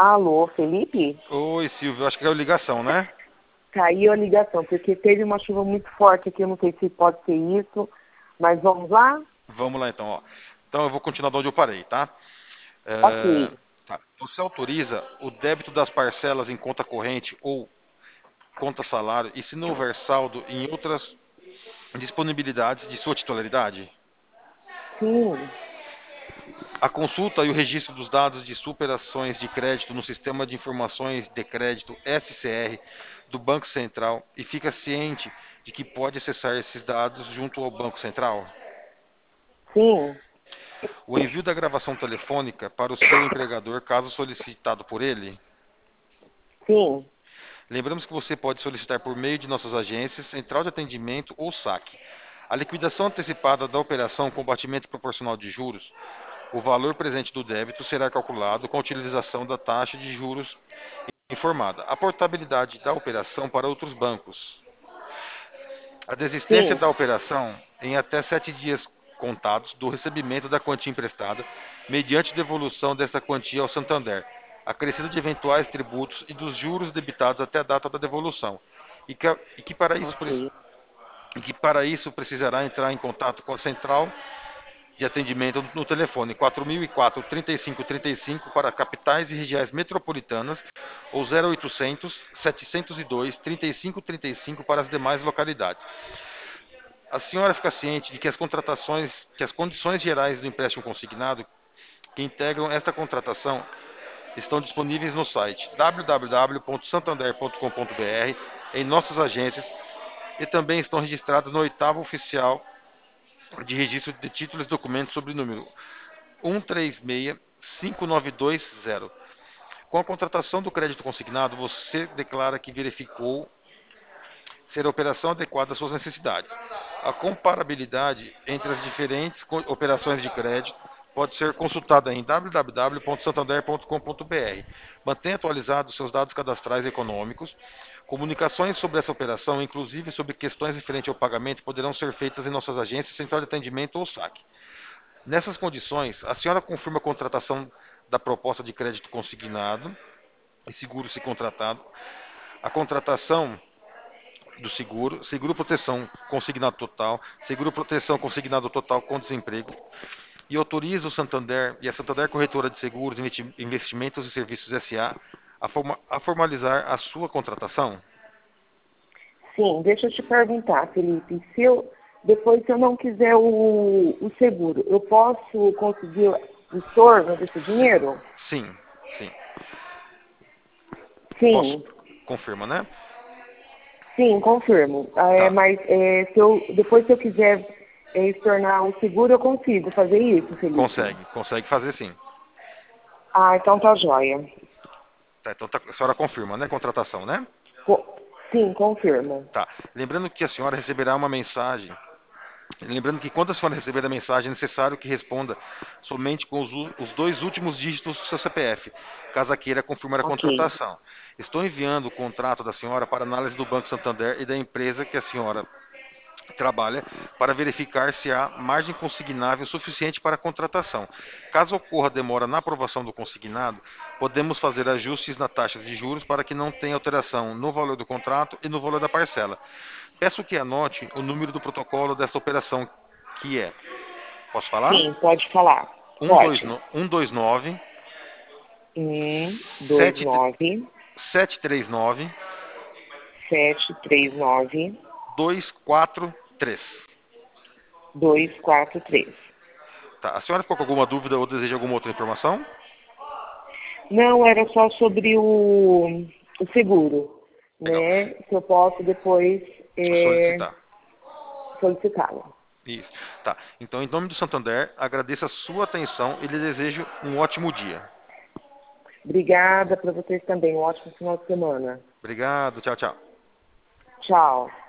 Alô, Felipe? Oi, Silvio, acho que é a ligação, né? Caiu a ligação, porque teve uma chuva muito forte aqui, eu não sei se pode ser isso, mas vamos lá? Vamos lá então, ó. Então eu vou continuar de onde eu parei, tá? Ok, Tá. Você autoriza o débito das parcelas em conta corrente ou conta salário e se não houver saldo em outras disponibilidades de sua titularidade? sim, A consulta e o registro dos dados de superações de crédito no Sistema de Informações de Crédito SCR do Banco Central e fica ciente de que pode acessar esses dados junto ao Banco Central? sim, O envio da gravação telefônica para o seu empregador, caso solicitado por ele. sim, Lembramos que você pode solicitar por meio de nossas agências, central de atendimento ou saque. A liquidação antecipada da operação com batimento proporcional de juros, o valor presente do débito será calculado com a utilização da taxa de juros informada. A portabilidade da operação para outros bancos. A desistência sim, da operação em até 7 dias contados do recebimento da quantia emprestada, mediante devolução dessa quantia ao Santander, acrescido de eventuais tributos e dos juros debitados até a data da devolução, e que, e que para isso, ok, e que para isso precisará entrar em contato com a central de atendimento no telefone 4004 3535 para capitais e regiões metropolitanas ou 0800 702 3535 para as demais localidades. A senhora fica ciente de que as condições gerais do empréstimo consignado que integram esta contratação estão disponíveis no site www.santander.com.br, em nossas agências e também estão registradas no oitavo oficial de registro de títulos e documentos sob o número 13659220. Com a contratação do crédito consignado, você declara que verificou ser a operação adequada às suas necessidades. A comparabilidade entre as diferentes operações de crédito pode ser consultada em www.santander.com.br. Mantenha atualizados seus dados cadastrais econômicos. Comunicações sobre essa operação, inclusive sobre questões referentes ao pagamento, poderão ser feitas em nossas agências, central de atendimento ou saque. Nessas condições, a senhora confirma a contratação da proposta de crédito consignado e seguro se contratado, a contratação do seguro, seguro proteção consignado total, seguro proteção consignado total com desemprego, e autoriza o Santander e a Santander Corretora de Seguros, Investimentos e Serviços SA a formalizar a sua contratação? sim. Deixa eu te perguntar, Felipe, depois se eu não quiser o seguro, eu posso conseguir o estorno desse Sim, dinheiro? sim, sim. Posso? Sim, Confirma, né? sim, confirmo. Tá. Mas depois se eu quiser estornar o seguro, eu consigo fazer isso, Felipe? Consegue fazer sim. Ah, então tá joia. Tá, então a senhora confirma, né? Contratação, né? Co- sim, confirmo. Tá. Lembrando que a senhora receberá uma mensagem. Lembrando que quando a senhora receber a mensagem, é necessário que responda somente com os dois últimos dígitos do seu CPF, caso queira confirmar a Ok, contratação. Estou enviando o contrato da senhora para análise do Banco Santander e da empresa que a senhora trabalha para verificar se há margem consignável suficiente para a contratação. Caso ocorra demora na aprovação do consignado, podemos fazer ajustes na taxa de juros para que não tenha alteração no valor do contrato e no valor da parcela. Peço que anote o número do protocolo desta operação, que é, posso falar? sim, pode falar. Pode. 129 Dois nove 739 sete três nove 243. 243. Tá. A senhora ficou com alguma dúvida ou deseja alguma outra informação? Não, era só sobre o seguro, Legal. né? Se eu posso depois Solicitar. solicitá-lo. Isso. Tá. Então, em nome do Santander, agradeço a sua atenção e lhe desejo um ótimo dia. Obrigada para vocês também. Um ótimo final de semana. Obrigado. Tchau, tchau. Tchau.